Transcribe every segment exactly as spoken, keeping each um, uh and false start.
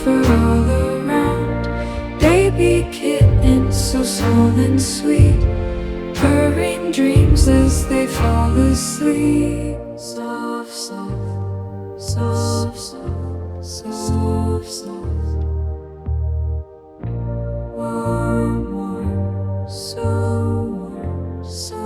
fur all around. Baby kittens so small and sweet, purring dreams as they fall asleep. Soft, soft, soft, soft, soft, soft. Warm, warm, so warm, so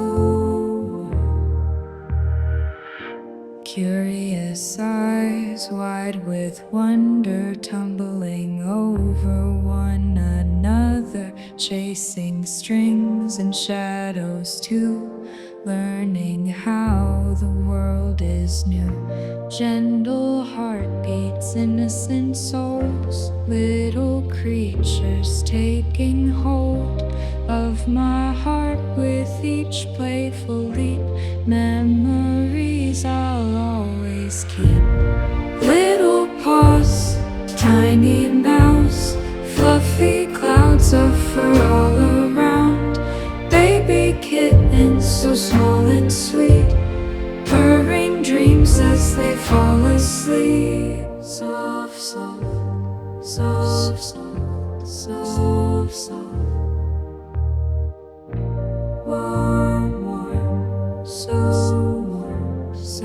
warm. Curious eyes wide with wonder, tumbling over one another, chasing strings and shadows too, learning how the world is new. Gentle heartbeats, innocent souls, little creatures taking hold of my heart with each playful leap. Memories I'll always keep. Little paws, tiny mouse, fluffy clouds of fur all around. Baby kittens so small and sweet, purring dreams as they fall asleep. Soft, soft, soft, soft, soft, soft. Warm, warm, so warm, so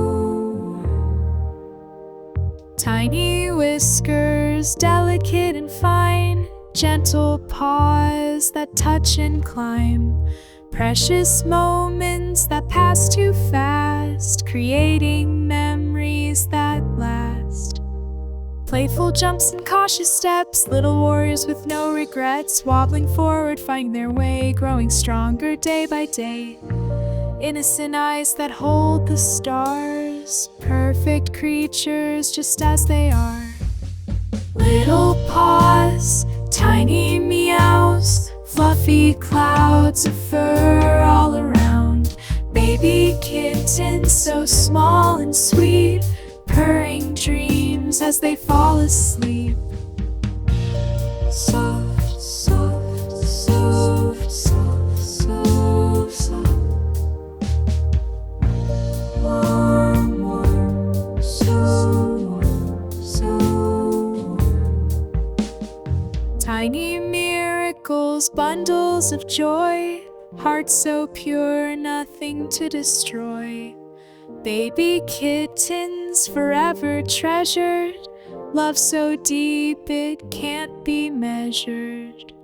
warm. Tiny whiskers, delicate and fine, gentle paws that touch and climb. Precious moments that pass too fast, creating memories that last. Playful jumps and cautious steps, little warriors with no regrets, wobbling forward, finding their way, growing stronger day by day. Innocent eyes that hold the stars, perfect creatures just as they are. Little paws, tiny meows, fluffy clouds of fur all around. Baby kittens so small and sweet, purring dreams as they fall asleep. Soft, soft, soft, soft, soft, soft. Warm, warm, so warm, so warm. Tiny miracles, bundles of joy, hearts so pure, nothing to destroy. Baby kittens forever treasured, love so deep it can't be measured.